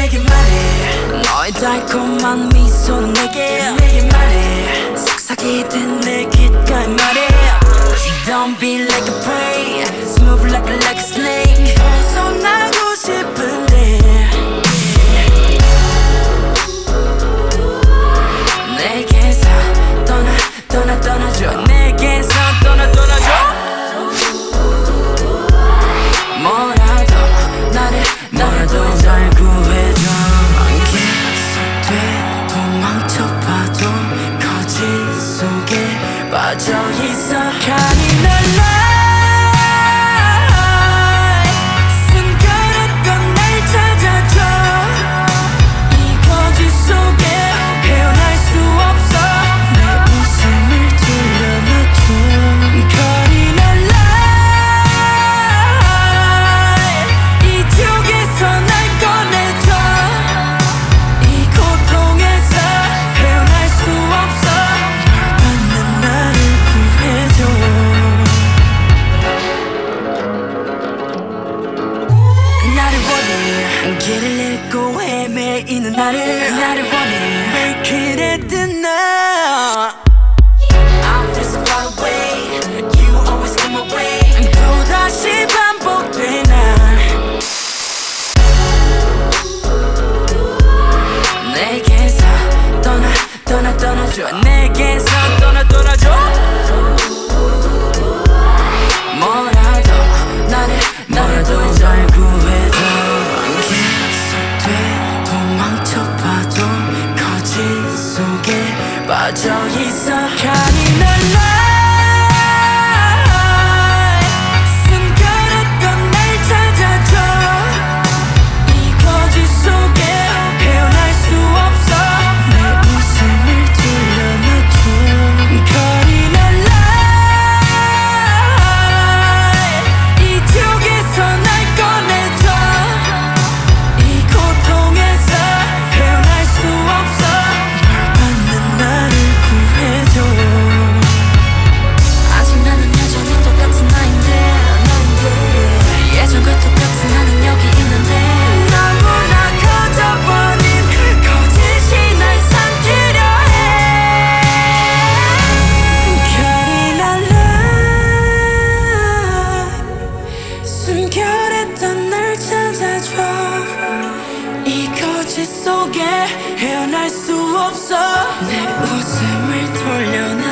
내게 말해 너의 달콤한 미소는 내게 말해 속삭이듯 내 귓가에 말해 Don't be like a prey Smooth like a snake 벗어나고 싶은데 내게서 떠나줘 내게서 떠나줘 뭐라도 나를 잘 구해줘 계속돼 도망쳐봐도 거짓 속에 빠져있어 가니날라 길을 잃고 헤매이는 나를 원해 왜 그랬든 나 I'm just far away You always come away 또다시 반복돼 난 내게서 떠나줘 내게서 떠나줘 뭐라도 나를 잘 구해줘 도망쳐봐도 거짓 속에 빠져있어 가니날라 숨겨놨던 날 찾아줘 이 거짓 속에 헤어날 수 없어 내 웃음을 돌려놔줘 가니날라 이쪽에서 날 꺼내줘 숨겨랬던 날 찾아줘 이 거짓 속에 헤어날 수 없어 내 웃음을 돌려내